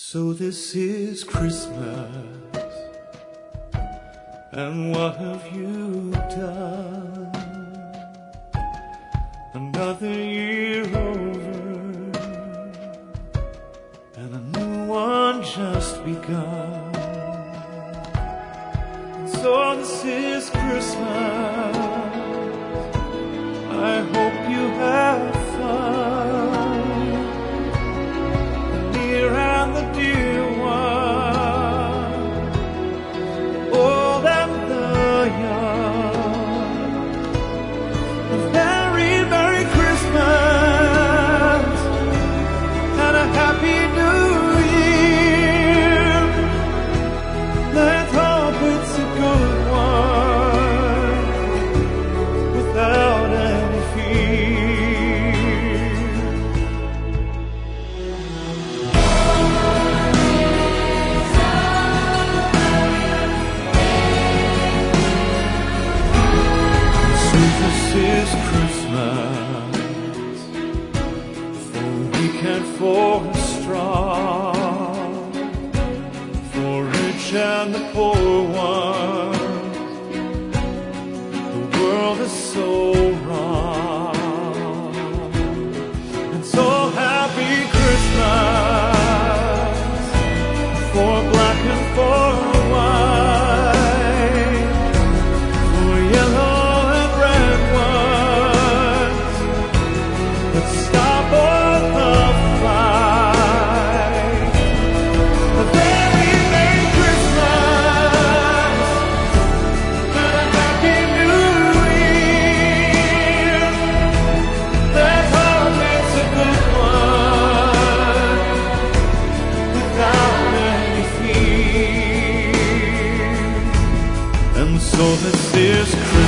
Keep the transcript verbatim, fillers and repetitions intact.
So this is Christmas, and what have you done? Another year over, and a new one just begun. So this is Christmas, I hope you have fun. The near and the dear one, the old and the young. A very Merry Christmas and a Happy New Year. Let's hope it's a good one without any fear. So this is Christmas, for weak and for strong, for rich and the poor ones. The world is so wrong, and so happy Christmas for black and for white, for yellow and red ones that stop all the fight. A very Merry Christmas and a Happy New Year. Let's hope it's a good one without any fear. And so this is Christmas,